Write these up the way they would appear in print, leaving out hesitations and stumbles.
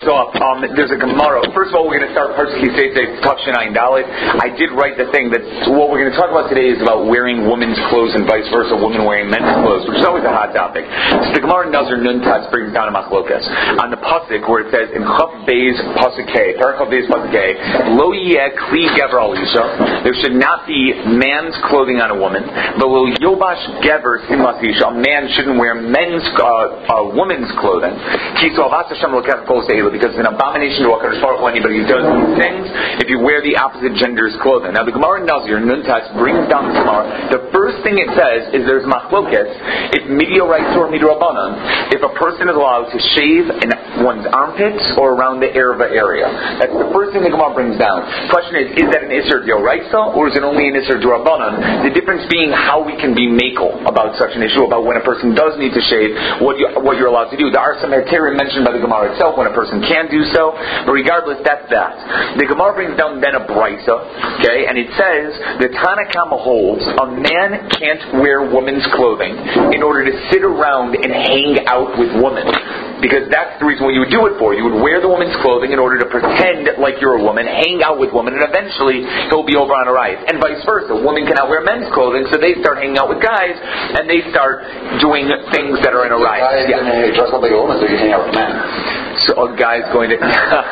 So, there's a Gemara. First of all, we're going to start Parsha Kisei today, Tafshin Ayin Dalet. I did write the thing that what we're going to talk about today is about wearing women's clothes and vice versa, women wearing men's clothes, which is always a hot topic. So the Gemara in Nazir Nun Tats brings down a machlokas on the pasuk where it says in Chav Beis pasuk K, Parachav Beis pasuk K, Lo yeh kli gever al isha. There should not be man's clothing on a woman, but Lo yobash gever simlas isha. A man shouldn't wear woman's clothing. Kiso avas Hashem lokach kol seila. Because it's an abomination to HaKadosh Baruch Hu, anybody who does these things, if you wear the opposite gender's clothing. Now the Gemara in Nazir, Nun Tats, brings down the Gemara. The first thing it says is there's machloket, if midioraisa or midrabanan, if a person is allowed to shave in one's armpits or around the erva area. That's the first thing the Gemara brings down. The question is that an Isser Dioraisa or is it only an Isser Durabanan? The difference being how we can be makel about such an issue, about when a person does need to shave, what you're allowed to do. There are some heterim mentioned by the Gemara itself when a person can do so, but regardless, that's that. The Gemara brings down then a brisa, okay, and it says the Tanna Kama holds a man can't wear women's clothing in order to sit around and hang out with women, because that's the reason what you would do it for. You would wear the woman's clothing in order to pretend like you're a woman, hang out with women, and eventually he'll be over on a riot. And vice versa, women cannot wear men's clothing, so they start hanging out with guys, and they start doing things that are in a riot. Yeah, dress up like a woman so you hang out with men. So a guy's going to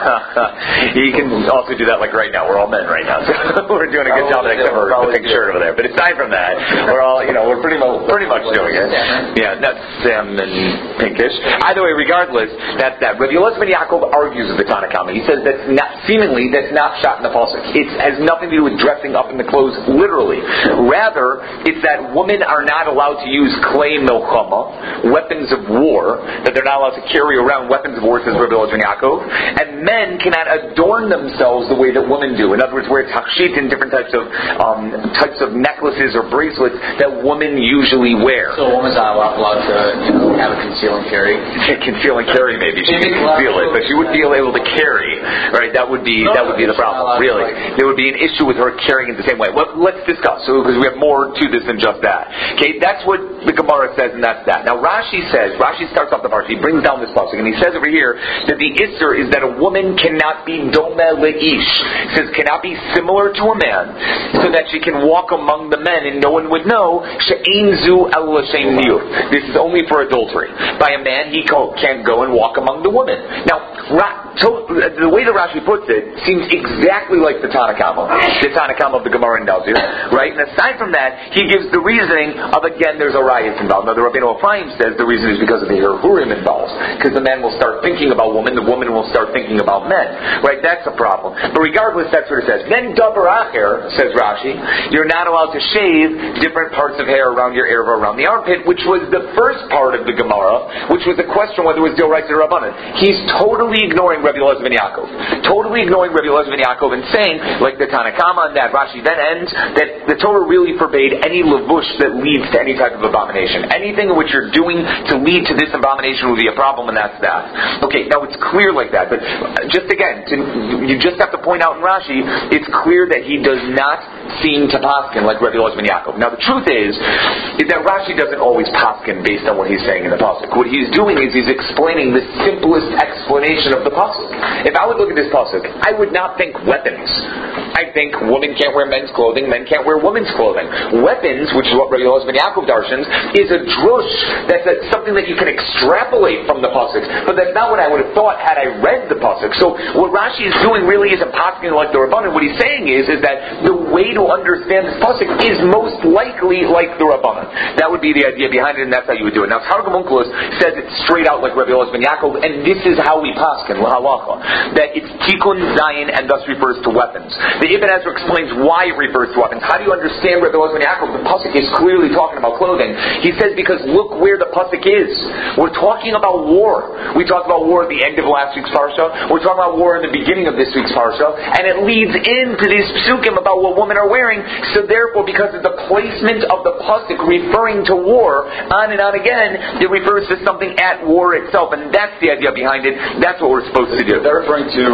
he can also do that like right now. We're all men right now, so we're doing a good job except for the pink shirt over there. But aside from that, we're all, we're pretty much doing it. Yeah, that's Sam and pinkish. Either way, regardless, that's that. Rabbi Elazar ben Yaakov argues with the Tanna Kama. He says that's not shot in the pasuk. It has nothing to do with dressing up in the clothes literally. Rather, it's that women are not allowed to use clay milchama, weapons of war, that they're not allowed to carry around weapons of war, says Rabbi Elazar ben Yaakov, and men cannot adorn themselves the way that women do. In other words, wear tachshit and different types of necklaces or bracelets that women usually wear. So a woman's not allowed to, have a conceal and carry. Conceal and carry, maybe she can conceal it, but she wouldn't be able to carry. Right? That would be the problem. Really, there would be an issue with her carrying it the same way. Well, let's discuss. So because we have more to this than just that. Okay, that's what the Gemara says, and that's that. Now Rashi starts off the parsha. He brings down this pasuk, and he says over here that the Isser is that a woman cannot be dome leish. He says cannot be similar to a man, so that she can walk among the men and no one would know. She'ein zu el l'shem niyut. This is only for adultery. By a man, he can't go and walk among the women. Now, the way that Rashi puts it seems exactly like the Tanna Kama of the Gemara in Nazir, right? And aside from that, he gives the reasoning of, again, there's a riot involved. Now, the Rabbeinu Ephraim says the reason is because of the Hirhurim involved, because the man will start thinking about women, the woman will start thinking about men, right? That's a problem. But regardless, that's what it says. Then Davar Acher, says Rashi, you're not allowed to shave different parts of hair around your erva, around the armpit, which was the first part of the Gemara, which was the question whether it was D'oraisa or Rabbanan. He's totally ignoring Rabbi Elazar ben Yaakov. And saying, like the Tanna Kama and that Rashi then ends, that the Torah really forbade any levush that leads to any type of abomination. Anything in which you're doing to lead to this abomination would be a problem, and that's that. Okay, now it's clear like that, but just again, you just have to point out in Rashi, it's clear that he does not seem to paskin like Rabbi Elazar ben Yaakov. Now the truth is that Rashi doesn't always paskin based on what he's saying in the pasuk. What he's doing is he's explaining the simplest explanation of the pasuk. If I would look at this pasuk, I would not think weapons. I think women can't wear men's clothing, men can't wear women's clothing. Weapons, which is what Rabbi Elazar ben Yaakov darshans, is a drush. That's something that you can extrapolate from the pasuk. But that's not what I would have thought had I read the pasuk. So what Rashi is doing really isn't pasking like the Rabbanan. What he's saying is that the way to understand this pasuk is most likely like the Rabbanan. That would be the idea behind it, and that's how you would do it. Now Targum Onkelos says it straight out like Rabbi Elazar ben Yaakov, and this is how we paskin lahalacha, that it's tikkun zayin and thus refers to weapons. The Ibn Ezra explains why it refers to weapons. How do you understand Rabbi Elazar ben Yaakov? The pasuk is clearly talking about clothing. He says because look where the pasuk is. We're talking about war. We talked about war at the end of last week's parsha. We're talking about war in the beginning of this week's parsha, and it leads into these psukim about what women are are wearing. So therefore, because of the placement of the pasuk referring to war on and on again, it refers to something at war itself, and that's the idea behind it. That's what we're supposed to do. They're referring to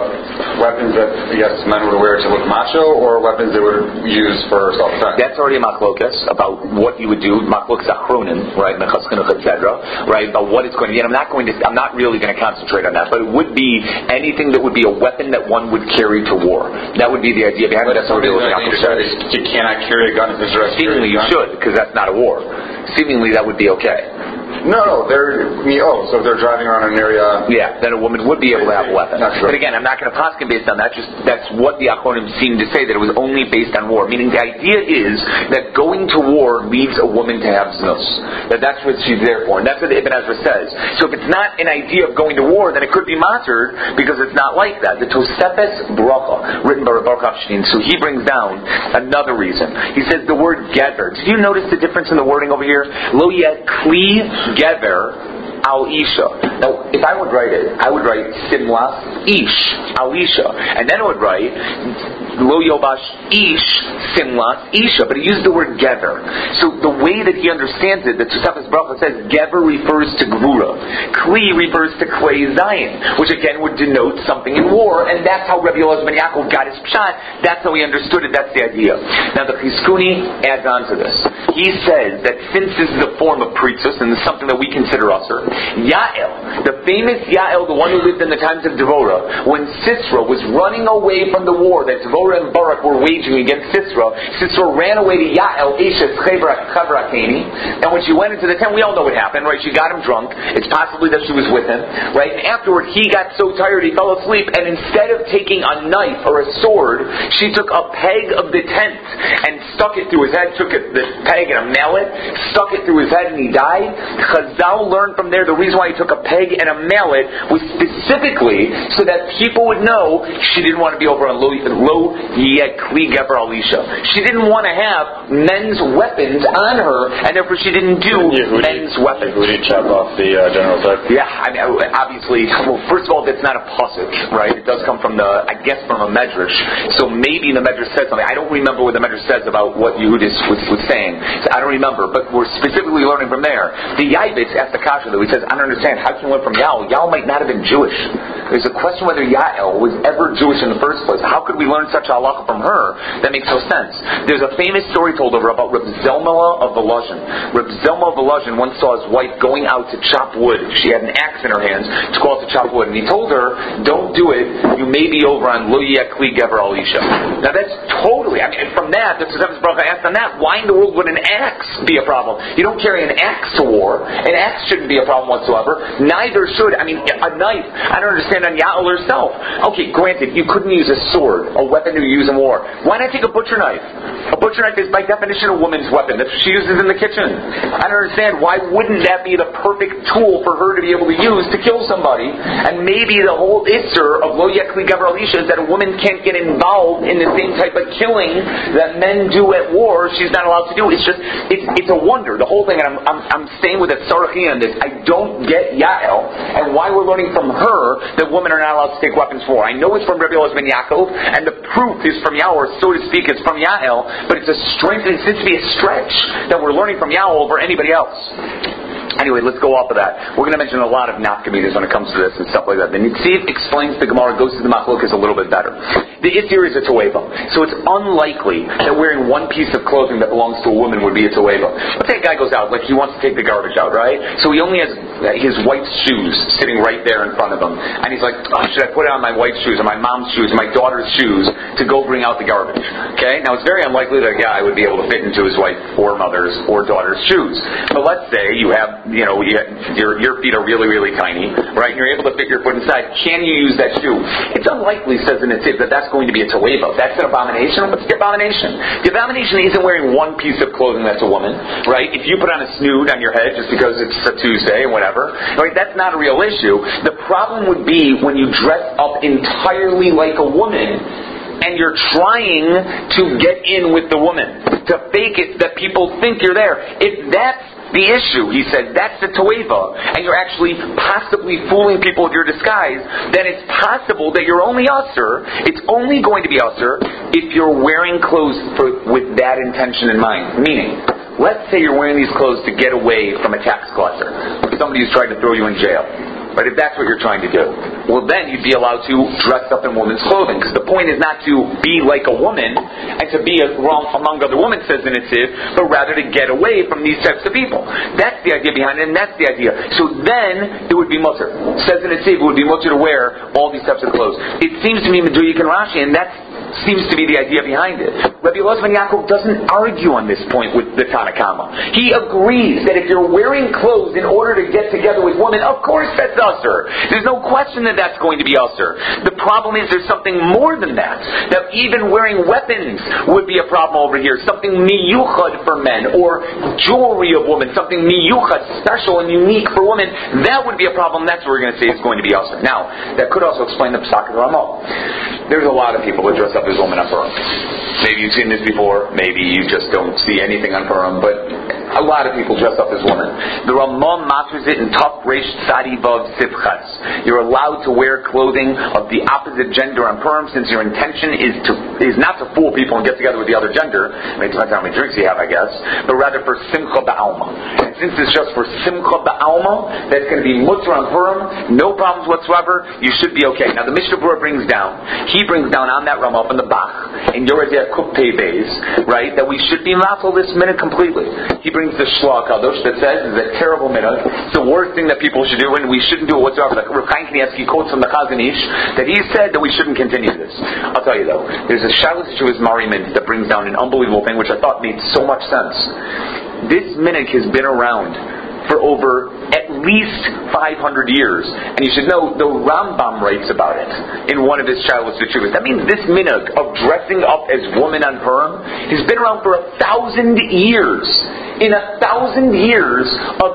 weapons that, yes, men would wear to look macho, or weapons they would use for self-defense. That's already a machlokas about what you would do. Machlokas achronim, right? Mechas chinuch, etc. Right? About what it's going to be. And I'm not really going to concentrate on that, but it would be anything that would be a weapon that one would carry to war. That would be the idea behind it. That's what you cannot carry a gun if there's a seemingly you should, because that's not a war. Seemingly that would be okay. No, so if they're driving around an area... Yeah, then a woman would be able to have a weapon. Sure. But again, I'm not going to paskin based on that, just that's what the Achronim seem to say, that it was only based on war. Meaning the idea is that going to war leads a woman to have znus. That's what she's there for. And that's what Ibn Ezra says. So if it's not an idea of going to war, then it could be matered, because it's not like that. The Tosefes Bracha, written by Rabbi Kapstein, so he brings down another reason. He says the word gever. Did you notice the difference in the wording over here? Lo yet kli gever al isha. Now, if I would write it, I would write simlas ish al isha, and then I would write lo yobash ish simlas isha. But he used the word gever. So the way that he understands it, the Tosefes Bracha says gever refers to gvura, kli refers to klei zayin, which again would denote something in war, and that's how Rabbi Elazar ben Yaakov got his pshat. That's how he understood it. That's the idea. Now the Chizkuni adds on to this. He says that since this is a form of pritzus, and this is something that we consider usher, Yael, the famous Yael, the one who lived in the times of Devorah, when Sisera was running away from the war that Devorah and Barak were waging against Sisera ran away to Yael, Eshes Chavrakeni, and when she went into the tent, we all know what happened, right? She got him drunk. It's possibly that she was with him, right? And afterward, he got so tired he fell asleep, and instead of taking a knife or a sword, she took a peg of the tent and stuck it through his head, took the peg and a mallet, stuck it through his head, and he died. Chazal learned from there the reason why he took a peg and a mallet was specifically so that people would know she didn't want to be over on lo yet kli gever alisha. She didn't want to have men's weapons on her, and therefore she didn't do men's weapons. Who did chop off the general tech? Yeah, I mean, obviously, well, first of all, that's not a pasuk, right? It does come from from a medrash. So maybe the medrash says something. I don't remember what the medrash says about what Yehudis was saying. So I don't remember, but we're specifically learning from there. The Yavitz asked the kasha though. He says, I don't understand. How can you learn from Yael? Yael might not have been Jewish. There's a question whether Yael was ever Jewish in the first place. How could we learn such a halacha from her? That makes no sense. There's a famous story told over about Reb Zelmela of Volozhin. Reb Zelmela of Volozhin once saw his wife going out to chop wood. She had an axe in her hands to go out to chop wood, and he told her, don't do it. You may be over on lo yet kli gever al isha. Now that's totally, I mean, from that, the Tosefes Bracha asked on that, why in the world would an axe be a problem? You don't carry an axe to war. An axe shouldn't be a problem whatsoever. Neither should, a knife. I don't understand on Yael herself. Okay, granted, you couldn't use a sword, a weapon to use in war. Why not take a butcher knife? A butcher knife is by definition a woman's weapon. That's what she uses in the kitchen. I don't understand, why wouldn't that be the perfect tool for her to be able to use to kill somebody? And maybe the whole isser of lo yet kli gever al isha is that a woman can't get involved in the same type of killing that men do at war. She's not allowed to do. It's a wonder. The whole thing, and I'm staying with a tzarachi on this. I don't get Yael and why we're learning from her that women are not allowed to take weapons for war. I know it's from Rabbi Elazar ben Yaakov, and the proof is from Yael, or so to speak, it's from Yael, but it's a strength, and it seems to be a stretch that we're learning from Yael over anybody else. Anyway, let's go off of that. We're going to mention a lot of nafkaminas when it comes to this and stuff like that. The Nitziv explains the Gemara, goes to the Machlokas a little bit better. The Isir is a Toeva. So it's unlikely that wearing one piece of clothing that belongs to a woman would be a Toeva. Let's say a guy goes out, like he wants to take the garbage out, right? So he only has his wife's shoes sitting right there in front of him. And he's like, should I put on my wife's shoes, or my mom's shoes, or my daughter's shoes to go bring out the garbage? Okay? Now it's very unlikely that a guy would be able to fit into his wife or mother's or daughter's shoes. But let's say you have, your feet are really, really tiny, right? And you're able to fit your foot inside. Can you use that shoe? It's unlikely, says the Nitziv, that that's going to be a Toeva. That's an abomination. What's the abomination? The abomination isn't wearing one piece of clothing that's a woman, right? If you put on a snood on your head just because it's a Tuesday and whatever, right? That's not a real issue. The problem would be when you dress up entirely like a woman and you're trying to get in with the woman, to fake it that people think you're there. If that's the issue, he said, that's the toeva, and you're actually possibly fooling people with your disguise, then it's possible that you're only usher. It's only going to be usher if you're wearing clothes with that intention in mind. Meaning, let's say you're wearing these clothes to get away from a tax collector, somebody who's trying to throw you in jail. But if that's what you're trying to do, well then you'd be allowed to dress up in women's clothing. Because the point is not to be like a woman and to be among other women, says the Netziv, but rather to get away from these types of people. That's the idea behind it, and that's the idea. So then it would be mutter. Says the Netziv, it would be mutter to wear all these types of clothes. It seems to me Medulik and Rashi, and that seems to be the idea behind it. Rabbi Elazar ben Yaakov doesn't argue on this point with the Tanna Kama. He agrees that if you're wearing clothes in order to get together with women, of course that's usher. There's no question that that's going to be usher. The problem is there's something more than that. That even wearing weapons would be a problem over here. Something miyuchad for men, or jewelry of women, something miyuchad, special and unique for women, that would be a problem. That's what we're going to say is going to be usher. Now, that could also explain the Pesach of Ramah. There's a lot of people who dress up as women on Purim. Maybe you've seen this before, maybe you just don't see anything on Purim, but a lot of people dress up as women. The Ramah matters it in Taf Reish Tzadi Vav Sivchas. You're allowed to wear clothing of the opposite gender on Purim, since your intention is not to fool people and get together with the other gender. It depends how many drinks you have, I guess, but rather for Simcha Ba'alma. And since it's just for Simcha Ba'alma, that's going to be mutter on Purim, no problems whatsoever, you should be okay. Now the Mishnah Berurah brings down on that Ramah up in the Bach, in Yoredeh Kuptei Beis, right, that we should be mafal this minute completely. He brings the Shloah Kadosh that says it's a terrible minute. It's the worst thing that people should do, and we shouldn't do it whatsoever. Like Rav Chaim Kanievsky quotes from the Chazon Ish that he said that we shouldn't continue this. I'll tell you though, there's a Shalos Yeshua's Mari Mintz that brings down an unbelievable thing, which I thought made so much sense. This minute has been around for over at least 500 years. And you should know, the Rambam writes about it in one of his Shalos Yeshuvas. That means this minhag of dressing up as woman on Purim has been around for 1,000 years. In 1,000 years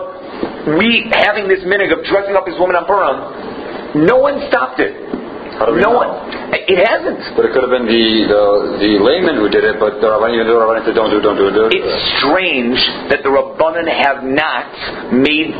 of we having this minhag of dressing up as woman on Purim, no one stopped it. No one. It hasn't. But it could have been the layman who did it, but the Rabbanim said don't do it. It's strange that the Rabbanan have not made,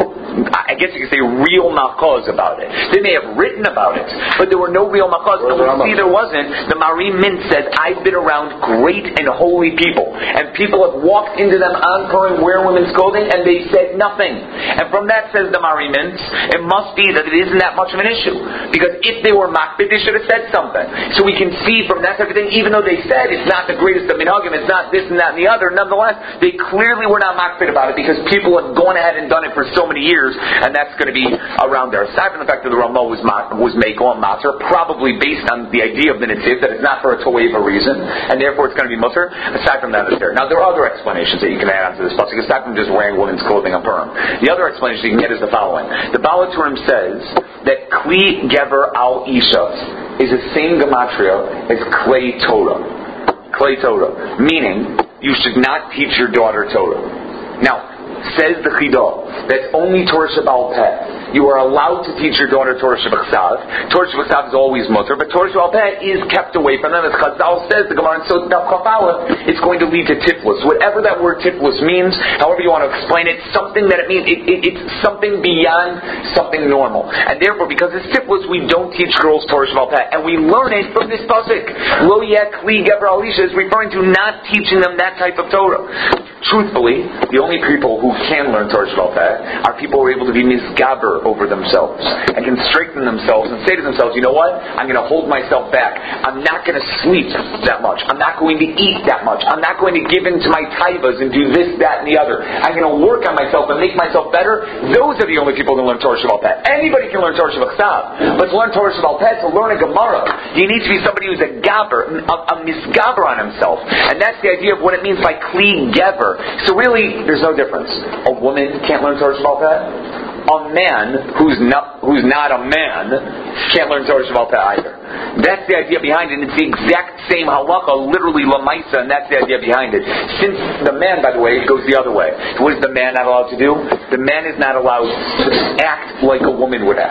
I guess you could say, real makos about it. They may have written about it, but there were no real makos. And we see there wasn't. The Mari Mintz says, I've been around great and holy people, and people have walked into them on Purim wearing women's clothing, and they said nothing. And from that, says the Mari Mintz, it must be that it isn't that much of an issue. Because if they were makbid, they should have said something. So we can see from that type of thing, even though they said it's not the greatest of minhagim, it's not this and that and the other, nonetheless, they clearly were not makbid about it, because people have gone ahead and done it for so many years, and that's going to be around there. Aside from the fact that the Ramah was Meiko and Matzah, probably based on the idea of the Netziv, that it's not for a Toeva reason, and therefore it's going to be Mutter. Aside from that, it's there. Now, there are other explanations that you can add onto this pasuk, aside from just wearing women's clothing on Purim. The other explanation you can get is the following. The Baal HaTurim says that Kli Gever Al Isha is the same gematria as Klei Torah. Klei Torah. Meaning, you should not teach your daughter Torah. Now, says the Chidah, that's only Torah Shebaal Peh. You are allowed to teach your daughter Torah Shebachsav. Torah Shebachsav is always mutter, but Torah Shebaal Peh is kept away from them. As Chazal says, the Gemara in Sot Daf Kaf Aleph, it's going to lead to tiflus. Whatever that word tiflus means, however you want to explain it, something that it means, it's something beyond something normal. And therefore, because it's tiflus, we don't teach girls Torah Shebaal Peh. And we learn it from this pasuk. Lo Yeh Kli Gever Al Isha is referring to not teaching them that type of Torah. Truthfully, the only people who can learn Torah Shebaal Peh are people who are able to be misgaber over themselves and can strengthen themselves and say to themselves, you know what? I'm going to hold myself back. I'm not going to sleep that much. I'm not going to eat that much. I'm not going to give in to my taivas and do this, that, and the other. I'm going to work on myself and make myself better. Those are the only people who learn Torah Shebaal Peh. Anybody can learn Torah Shebachsav, but to learn Torah Shebaal Peh, to learn a Gemara, you need to be somebody who's a gaber, a misgaber on himself. And that's the idea of what it means by Kli Gever. So really, there's no difference. A woman can't learn Torah Shebaal Peh. A man who's not a man can't learn Torah Shebaal Peh either. That's the idea behind it. It's the exact same halacha, literally lamaisa, and that's the idea behind it. Since the man, by the way, goes the other way. What is the man not allowed to do? The man is not allowed to act like a woman would act.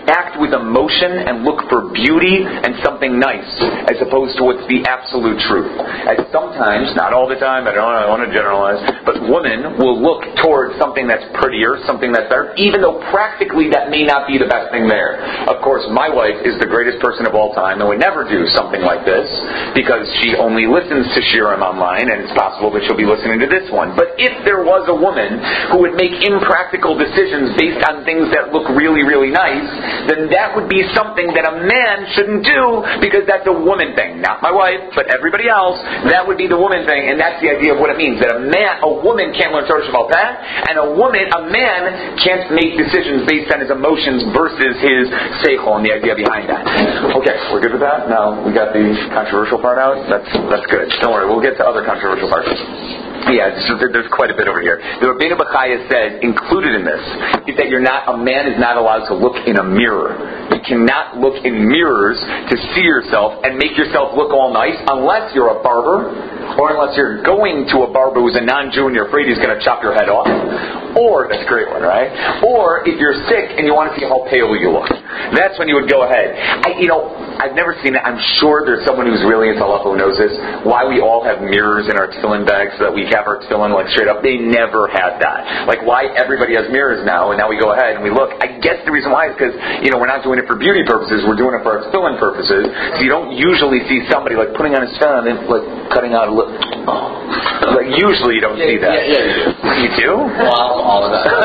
act with emotion and look for beauty and something nice, as opposed to what's the absolute truth. As sometimes, not all the time, I don't want to generalize, but women will look towards something that's prettier, something that's better, even though practically that may not be the best thing there. Of course, my wife is the greatest person of all time and would never do something like this because she only listens to Shirim online, and it's possible that she'll be listening to this one. But if there was a woman who would make impractical decisions based on things that look really, really nice, then that would be something that a man shouldn't do because that's a woman thing. Not my wife, but everybody else, that would be the woman thing, and that's the idea of what it means. That a woman can't learn Torah Shabbat Peh, and a man can't make decisions based on his emotions versus his seichel and the idea behind that. Okay, we're good with that? Now we got the controversial part out? That's good. Don't worry, we'll get to other controversial parts. Yeah, so there's quite a bit over here. The Rabbeinu Bechaya said, included in this, is that a man is not allowed to look in a mirror. You cannot look in mirrors to see yourself and make yourself look all nice unless you're a barber, or unless you're going to a barber who's a non-Jew and you're afraid he's going to chop your head off. Or, that's a great one, right? Or if you're sick and you want to see how pale you look. That's when you would go ahead. I've never seen it. I'm sure there's someone who's really into halacha who knows this. Why we all have mirrors in our tefillin bags so that we have our tefillin like straight up. They never had that. Like why everybody has mirrors now, and now we go ahead and we look. I guess the reason why is because, we're not doing it for beauty purposes. We're doing it for our tefillin purposes. So you don't usually see somebody like putting on his tefillin and like cutting out a lip. Like usually you don't see that. Yeah, you do. Well, all of that.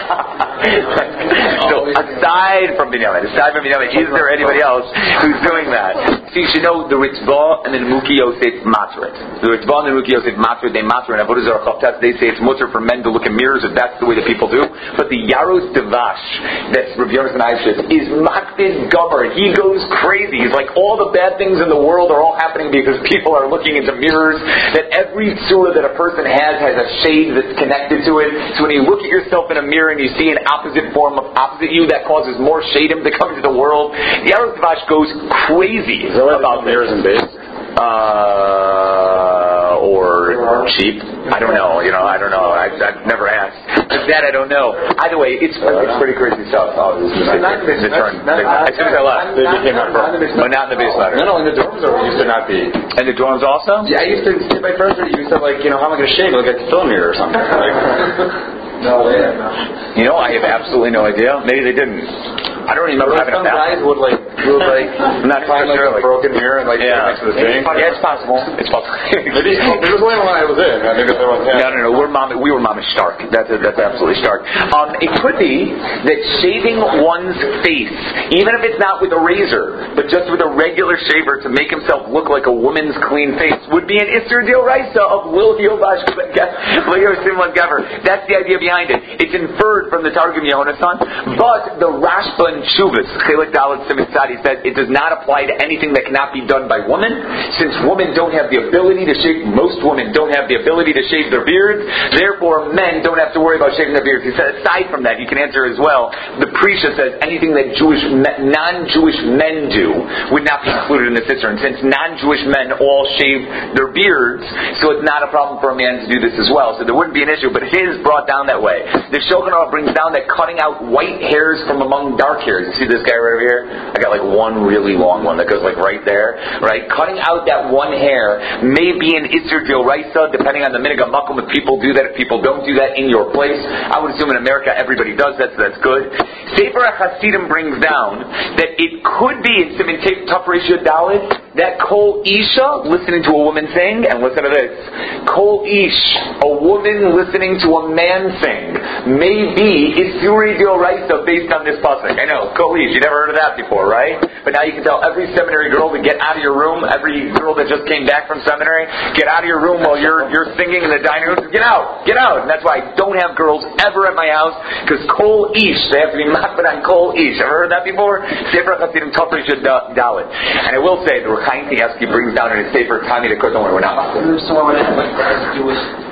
So aside from Binyamin, is there anybody else who's doing that? So you should know the Ritzvah and the Nemuki Yosef Matrit. The Ritzvah and the Nemuki Yosef Matrit, they Matrit, and Avodah Zarah Chavtas, they say it's mutter for men to look in mirrors if that's the way that people do. But the Yaros Devash, that's Rav Yonasan Eifshitz, is Makbid Gomer. He goes crazy. He's like, all the bad things in the world are all happening because people are looking into mirrors, that every surah that a person has a shade that's connected to it. So when you look at yourself in a mirror and you see an opposite form of opposite you, that causes more shadim to come into the world. Yaros Devash goes crazy about mirrors and base. Or cheap. I don't know. I don't know. I've never asked. But that I don't know. Either way, it's pretty crazy stuff. Oh, this is the turn. As soon as I left, they became but not in the base letter. No, in the dorms it used to not be. And the dorms also? Yeah, I used to see my friends. You used to how am I going to shave? Look at the film here or something. No, they didn't. I have absolutely no idea. Maybe they didn't. I don't remember having some guys would I'm not find a broken mirror and next to the sink. Yeah, it's possible. It's possible. There was only one I was in. I think there was. No. We were Mamish stark. That's absolutely stark. It could be that shaving one's face, even if it's not with a razor, but just with a regular shaver to make himself look like a woman's clean face, would be an Isser D'Oraisa of Wil Yovash Simon Gaver. That's the idea behind it. It's inferred from the Targum Yonasan, but the Rashba and Shuvas, Chelik Dalet Siman Tzadi, says it does not apply to anything that cannot be done by women, since women don't have the ability to shave. Most women don't have the ability to shave their beards. Therefore, men don't have to worry about shaving their beards. He said, aside from that, you can answer as well. The Prisha says anything that non-Jewish men do would not be included in the Isser. And since non-Jewish men all shave their beards, so it's not a problem for a man to do this as well. So there wouldn't be an issue. But his brought down that way. The Shulchan Aruch brings down that cutting out white hairs from among dark hairs. You see this guy right over here? I got one really long one that goes right there. Right? Cutting out that one hair may be an Isser D'Oraisa, depending on the minhag makom. If people do that, if people don't do that in your place. I would assume in America everybody does that, so that's good. Sefer HaChasidim brings down that it could be in Siman Tov Resh Dalet that Kol Isha, listening to a woman sing, and listen to this, Kol Ish, a woman listening to a man sing, may be Isuri D'Oraisa based on this pasuk. I know, Kol Ish, you never heard of that before, right? But now you can tell every seminary girl to get out of your room, every girl that just came back from seminary, get out of your room while you're singing in the dining room. Get out! And that's why I don't have girls ever at my house, because Kol Ish, they have to be makbid on Kol Ish. Ever heard that before? Sefer HaChasidim Tov Resh Dalet. And I will say, the Chaim Kanievsky brings down in his Sefer Tani the Koton, we're not makbid. So what would it have to do with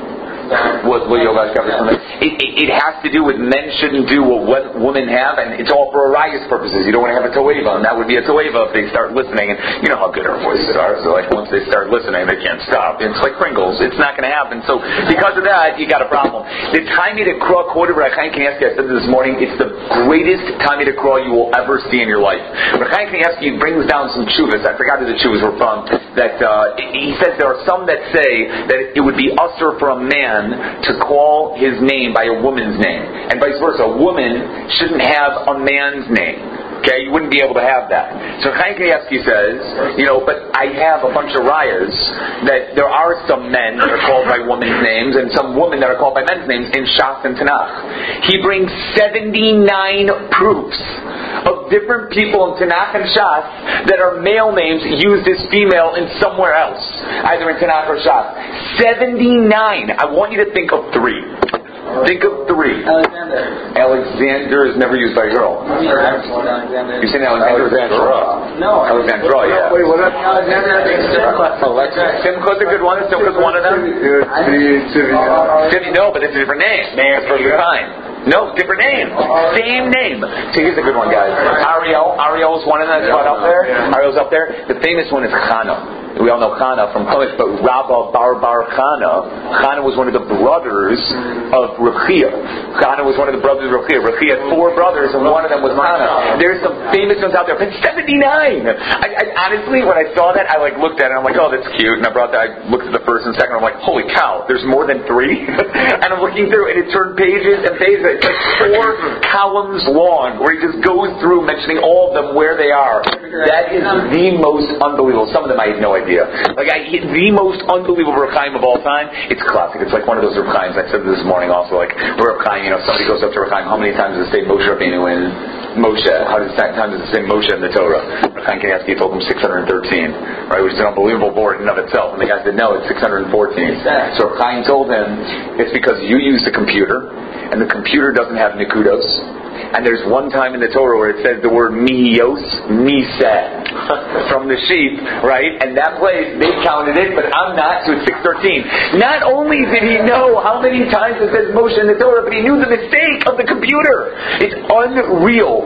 What Yogash covers from it? It has to do with men shouldn't do what women have, and it's all for arias purposes. You don't want to have a toeva, and that would be a toeva if they start listening. And you know how good our voices are, so like once they start listening, they can't stop. It's like Pringles. It's not going to happen. So because of that, you got a problem. The Taimid Akra quoted Rabbi Chaim Kanievsky, I said this morning, it's the greatest Taimid Akra you will ever see in your life. Rabbi Chaim Kanievsky brings down some tshuvas. I forgot who the tshuvas were from. That he says there are some that say that it would be usher for a man to call his name by a woman's name, and vice versa. A woman shouldn't have a man's name. Okay, you wouldn't be able to have that. So Chaim Kanievsky says, but I have a bunch of rayas that there are some men that are called by women's names and some women that are called by men's names in Shas and Tanakh. He brings 79 proofs of different people in Tanakh and Shas that are male names used as female in somewhere else, either in Tanakh or Shas. 79. I want you to think of 3. Think of 3. Alexander is never used by a girl. You saying Alexander is Alexandra? No. Alexandra, yeah. Wait, what up? Simcha's a good one. Is Simcha's one of them? No, but it's a different name. It's perfectly fine. No, different name. Same name. See, here's a good one, guys. Ariel is one of them that's right up there. Ariel's up there. The famous one is Chana. We all know Chana from Chumash, but Rabbah Bar Chana. Chana was one of the brothers of Rechia. Chana was one of the brothers of Rechia. Rechia had 4 brothers, and one of them was Chana. There's some famous ones out there. But 79! I honestly, when I saw that, I looked at it, and I'm like, oh, that's cute. And I looked at the first and second, and I'm like, holy cow, there's more than 3? And I'm looking through, and it turned pages and pages. It's like 4 columns long, where he just goes through mentioning all of them, where they are. That is the most unbelievable. Some of them I had no idea. The most unbelievable Reb Chaim of all time. It's classic. It's like one of those Reb Chaims. I said this morning also. Like Reb Chaim, somebody goes up to Reb Chaim. How many times does it say Moshe Rabbeinu in Moshe? How many times does it say Moshe in the Torah? Reb Chaim Kanievsky told him 613, right? Which is an unbelievable board in and of itself. And the guy said, no, it's 614. So Reb Chaim told him, it's because you use the computer, and the computer doesn't have nikudos. And there's one time in the Torah where it says the word mihiyos, miseh, from the sheep, right? And that place, they counted it, but I'm not, so it's 613. Not only did he know how many times it says Moshe in the Torah, but he knew the mistake of the computer. It's unreal.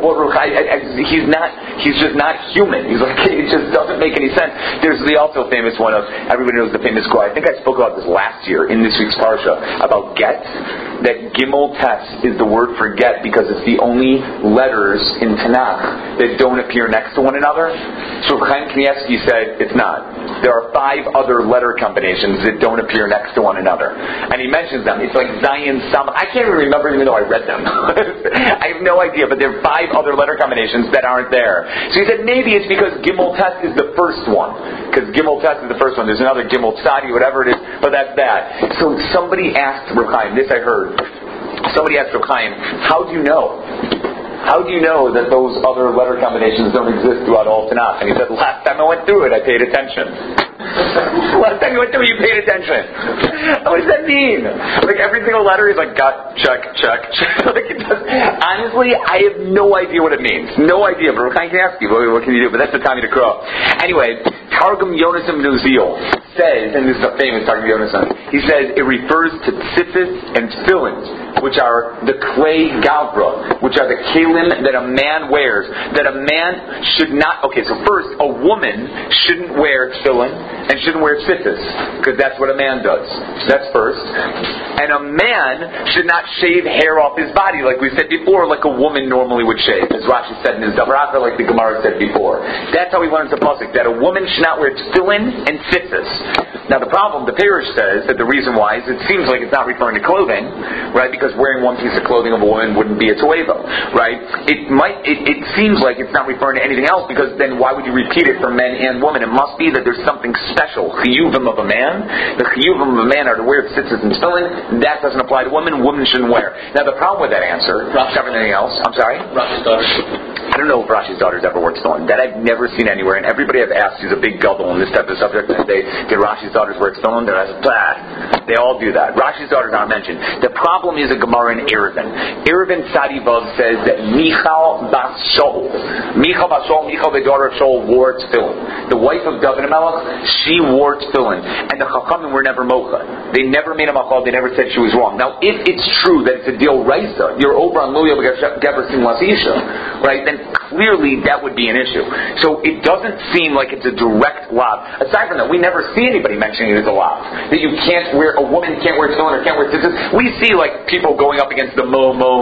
He's just not human. He's like, it just doesn't make any sense. There's the also famous one of, everybody knows the famous quote. I think I spoke about this last year in this week's Parsha, about get, that Gimel Tes is the word for get because it's the only letters in Tanakh that don't appear next to one another. So Chaim Kanievsky said it's not. There are 5 other letter combinations that don't appear next to one another. And he mentions them. It's like Zion, Sam. I can't even remember even though I read them. I have no idea, but there are 5 other letter combinations that aren't there. So he said maybe it's because Gimel Tes is the first one. Because Gimel Tes is the first one. There's another Gimel Tzadi, whatever it is, but that's that. So somebody asked Reb Chaim, this I heard. Somebody asked Reb Chaim, how do you know? How do you know that those other letter combinations don't exist throughout all Tanakh? And he said, last time I went through it, I paid attention. Last time you went through it, you paid attention. What does that mean? Like every single letter is like, got, check. Like it does. Honestly, I have no idea what it means. No idea. But I can ask you, what can you do? But that's the time to crow. Anyway, Targum Yonasan Nuziel says, and this is a famous Targum Yonasan, he says it refers to tzitzis and tefillin, which are the clay gavra, which are the kelim that a man wears. That a man should not. Okay, so first, a woman shouldn't wear tefillin and shouldn't wear tzitzis, because that's what a man does. So that's first. And a man should not shave hair off his body, like we said before, like a woman normally would shave, as Rashi said in his Davaraka, like the Gemara said before. That's how he learns the pasuk, that a woman should not wear tefillin and tzitzis. Now the problem, the Parish says that the reason why is it seems like it's not referring to clothing, right? Because wearing one piece of clothing of a woman wouldn't be a toeva, right? It seems like it's not referring to anything else, because then why would you repeat it for men and women? It must be that there's something special. Chiyuvim of a man. The chiyuvim of a man are to wear tzitzis and tefillin. That doesn't apply to women. Women shouldn't wear. Now the problem with that answer, everything else. I'm sorry. Rashi's daughter. I don't know if Rashi's daughters ever wore tefillin. That I've never seen anywhere. And everybody I've asked who's a big gullible on this type of subject, and they did Rashi's daughters wear tefillin? They're like, blah. They all do that. Rashi's daughters aren't mentioned. The problem is a Gemara in Eruvin. Eruvin Tzadi Vav says that Michal Bas Shaul, the daughter of Shaul, wore tefillin. The wife of David HaMelech, she wore tefillin. And the Chachamim were never mocha. They never made a machal. They never said she was wrong. Now, if it's true that it's a deal raisa, you're over on Luya Geber Simlas Isha, right? Then clearly that would be an issue. So it doesn't seem like it's a direct lav. Aside from that, we never see anybody mentioning it as a lav. That a woman can't wear tefillin or can't wear tzitzis. We see like people going up against the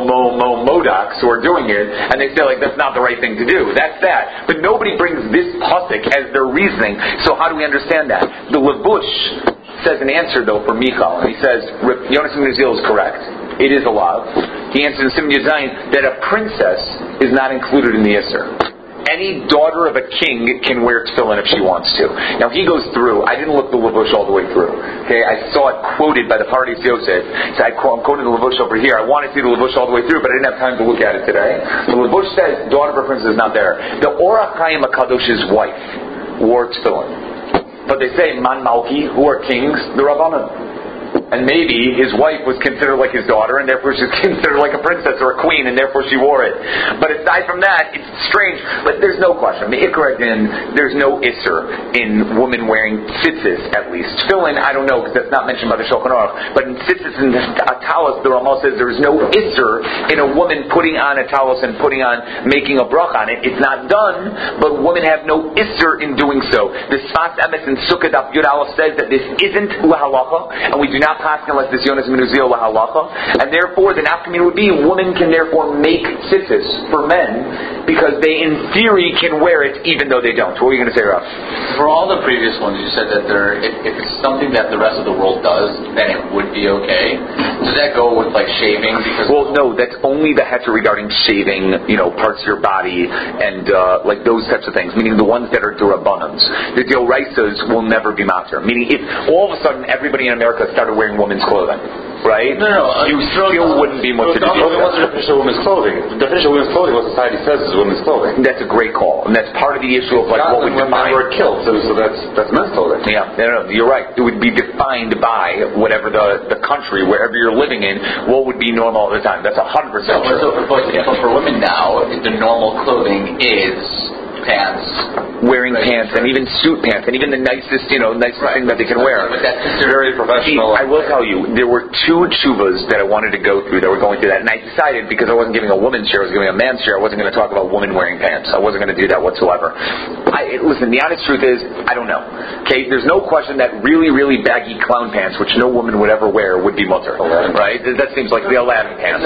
modocs who are doing it, and they say like that's not the right thing to do. That's that. But nobody brings this pasuk as their reasoning. So how do we understand that? The Levush says an answer though for Michal. He says Yonas ben Uziel is correct. It is a lav. He answers in Simon Yazayin that a princess is not included in the Isser. Any daughter of a king can wear tefillin if she wants to. Now he goes through. I didn't look the Levush all the way through. Okay, I saw it quoted by the Pardes Yosef. So I'm quoting the Levush over here. I want to see the Levush all the way through, but I didn't have time to look at it today. The Levush says daughter of a princess is not there. The Orach Chaim HaKadosh's wife wore tefillin. But they say, Man Malki, who are kings, the Rabbanan. And maybe his wife was considered like his daughter, and therefore she's considered like a princess or a queen, and therefore she wore it. But aside from that, it's strange. But there's no question. There's no isser in women wearing tzitzis, at least. Tefillin, I don't know, because that's not mentioned by the Shulchan Aruch. But in tzitzis and talis, the Ramah says there's no isser in a woman putting on a talis and making a brach on it. It's not done, but women have no isser in doing so. The Sfas Emes in Sukkah Daf Yud Aleph says that this isn't lahalacha, and we do not pass unless this Yonas ben Uziel lahalacha, and therefore the nafkamin would be women can therefore make tzitzis for men because they in theory can wear it even though they don't. What were you going to say, Rav? For all the previous ones, you said that if it's something that the rest of the world does, then it would be okay. Does that go with like shaving? No, that's only the heter regarding shaving, parts of your body and like those types of things. Meaning the ones that are durabbanans. The deoraisas will never be matter. Meaning if all of a sudden everybody in America started wearing women's clothing, right? No. You still wouldn't be much to do. What's the definition of women's clothing? The definition of women's clothing, what society says is women's clothing. That's a great call, and that's part of the issue of like what would define. Were killed, so that's men's clothing. Yeah, no, you're right. It would be defined by whatever the country, wherever you're living in, what would be normal at the time. That's 100% true. But for women now, the normal clothing is pants, wearing pants, and even suit pants, and even the nicest thing that they can wear. But that's very professional. I will tell you, there were 2 tshuvas that I wanted to go through that were going through that, and I decided because I wasn't giving a woman's share, I was giving a man's share. I wasn't going to talk about women wearing pants. I wasn't going to do that whatsoever. Listen, the honest truth is, I don't know. Okay, there's no question that really, really baggy clown pants, which no woman would ever wear, would be mutter. Right? That seems like the Aladdin pants.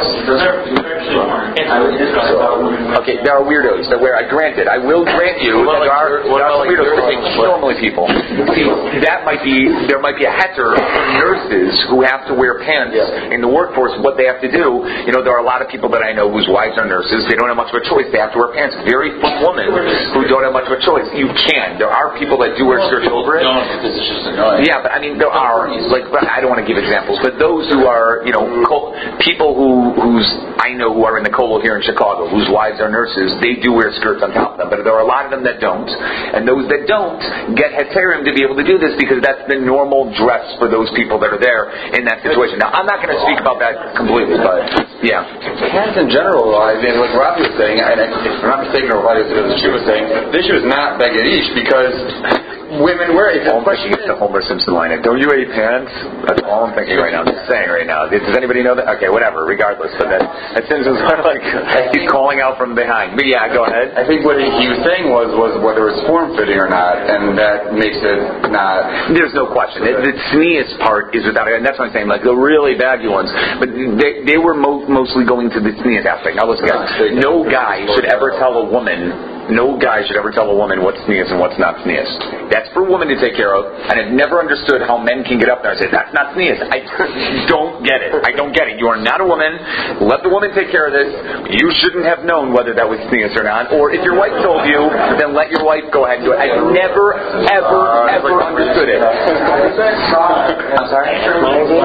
Okay, there are weirdos that wear. Granted, I will grant you that there are some weirdos that think normally people. See, there might be a heter for nurses who have to wear pants in the workforce. What they have to do, there are a lot of people that I know whose wives are nurses. They don't have much of a choice. They have to wear pants. Very few women who don't have much of a choice. You can. There are people that do wear skirts over it. Because it's just annoying. Yeah, but I mean there are I don't want to give examples, but those who are people who's I know who are in the Kollel here in Chicago, whose wives are nurses, they do wear skirts on top of them. But there are a lot of them that don't, and those that don't get heterim to be able to do this because that's the normal dress for those people that are there in that situation. Now, I'm not going to speak about that completely, but yeah. Pants in general, I mean, like Ravi was saying, and if I'm not mistaken, or Ravi was saying, the issue is not begedish because women wear it. The Homer Simpson line. Don't you wear pants? That's all I'm thinking right now. I'm just saying right now. Does anybody know that? Okay, whatever. Regardless, but that Simpson's kind of like he's calling out from behind. But yeah, go ahead. I think what he was saying was whether it's form fitting or not, and that makes it not. There's no question. The sneeze part is without, and that's what I'm saying. Like the really baggy ones, but they were mostly going to the sneeze aspect. Now listen, guys. No guy should ever tell a woman what's sneeze and what's not sneeze. That's for women to take care of, and I've never understood how men can get up there and say, that's not sneeze. I don't get it. I don't get it. You are not a woman. Let the woman take care of this. You shouldn't have known whether that was sneeze or not. Or if your wife told you, then let your wife go ahead and do it. I've never, ever understood it. I'm sorry?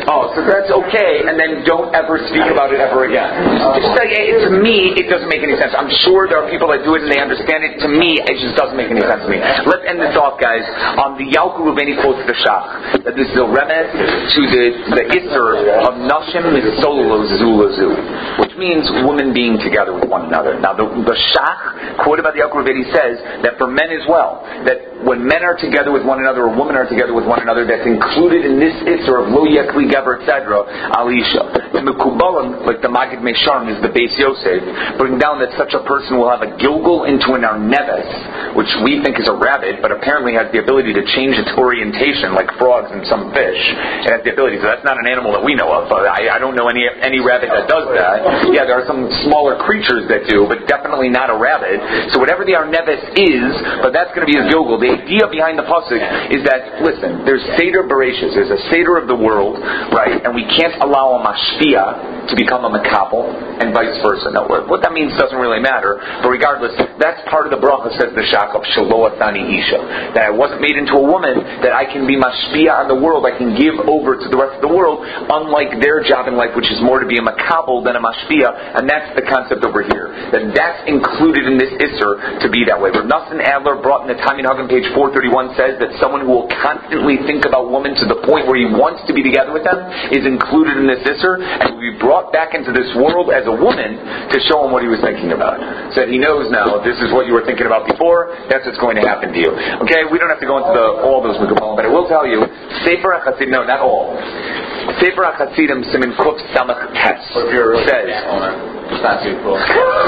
Oh, so that's okay, and then don't ever speak about it ever again. Just like, to me, it doesn't make any sense. I'm sure there are people that do it and they understand it. To me, it just doesn't make any sense to me. Let's end this off, guys. The Yalkut Reuveni quotes the Shach, that this is a remez to the Isser of Nashim Misolo Zulazu, which means women being together with one another. Now, the Shach, quoted by the Yalkut Reuveni, says that for men as well, that when men are together with one another or women are together with one another, that's included in this Isser of Lo Yekli Gever etc. Alisha. The Mekubalim, like the Magid Mesharim, is the Beis Yosef, bring down that such a person will have a Gilgul into an Arneves, which we think is a rabbit, but apparently has the ability to change its orientation, like frogs and some fish. It has the ability, so that's not an animal that we know of. I don't know any rabbit that does that. Yeah, there are some smaller creatures that do, but definitely not a rabbit. So whatever the Arneves is, but that's going to be his Gilgul. The idea behind the pasuk is that, listen, there's Seder Bereshis, there's a Seder of the world, right? And we can't allow a mashpia to become a makapel, and vice versa. Now, what that means doesn't really matter, but regardless, that's part of the bracha, says the Shach, of Shelo Atzani Isha. That I wasn't made into a woman, that I can be mashpia on the world, I can give over to the rest of the world, unlike their job in life, which is more to be a makapel than a mashpia, and that's the concept over here. That's included in this Isser to be that way. Rav Nosson Adler brought in the Talmid Hagam, page 431, says that someone who will constantly think about women to the point where he wants to be together with them is included in this Isser, and will be brought back into this world as a woman to show him what he was thinking about. So that he knows now, this is what you were thinking about before, that's what's going to happen to you. Okay, we don't have to go into all those Mekubalim, but I will tell you, Sefer HaChasidim, no, not all. Sefer HaChasidim, Siman Kuf Samach Tes, says, it's not too cool.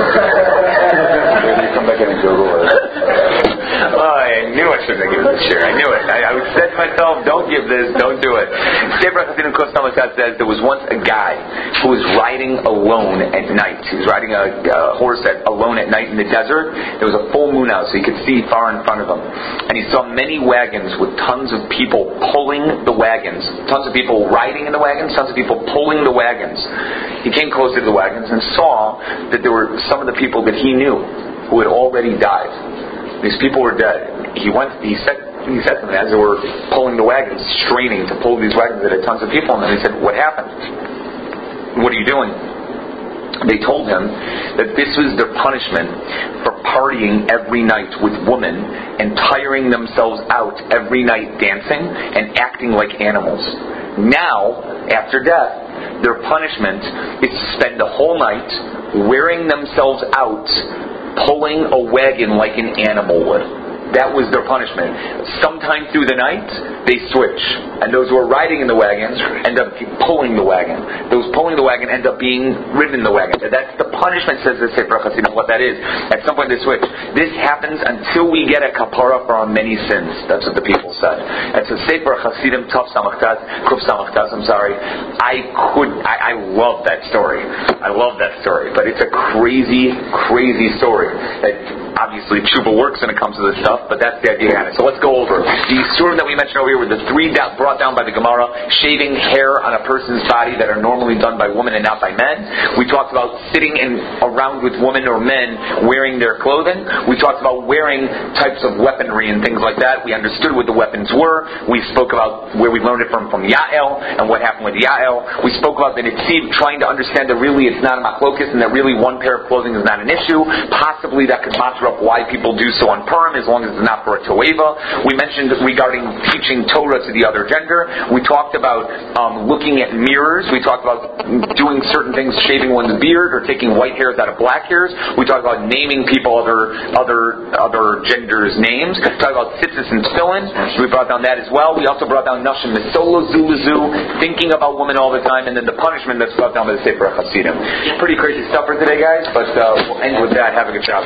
Maybe you come back in and Google it. Oh, I knew I shouldn't have given this share. I knew it. I said to myself, don't give this, don't do it. Sefer HaChasidim Kuf Samach Tes says there was once a guy who was riding alone at night. He was riding a horse alone at night in the desert. There was a full moon out, so he could see far in front of him. And he saw many wagons with tons of people pulling the wagons. Tons of people riding in the wagons, tons of people pulling the wagons. He came closer to the wagons and saw that there were some of the people that he knew who had already died. These people were dead. He said to them, as they were pulling the wagons, straining to pull these wagons that had tons of people in them, he said, "What happened? What are you doing?" They told him that this was their punishment for partying every night with women and tiring themselves out every night dancing and acting like animals. Now, after death, their punishment is to spend the whole night wearing themselves out, pulling a wagon like an animal would. That was their punishment. Sometime through the night, they switch. And those who are riding in the wagons end up pulling the wagon. Those pulling the wagon end up being ridden in the wagon. That's the punishment, says the Sefer HaChasidim, what that is. At some point they switch. This happens until we get a kapara for our many sins. That's what the people said. It's a Sefer HaChasidim Kuf Samach Tes, I love that story. I love that story. But it's a crazy, crazy story. Obviously, tshuva works when it comes to this stuff, but that's the idea behind it. So let's go over. The isurim that we mentioned over here were the three brought down by the Gemara: shaving hair on a person's body that are normally done by women and not by men. We talked about sitting around with women or men wearing their clothing. We talked about wearing types of weaponry and things like that. We understood what the weapons were. We spoke about where we learned it from Yael and what happened with Yael. We spoke about the Netziv trying to understand that really it's not a machlokas and that really one pair of clothing is not an issue. Possibly that could matter up why people do so on Purim as long as it's not for a toeva. We mentioned regarding teaching Torah to the other gender. We talked about looking at mirrors. We talked about doing certain things, shaving one's beard or taking white hairs out of black hairs. We talked about naming people other genders' names. We talked about tzitzis and tefillin. We brought down that as well. We also brought down nashim misolo zulazu, thinking about women all the time, and then the punishment that's brought down by the Sefer HaChasidim. Pretty crazy stuff for today, guys, but we'll end with that. Have a good job.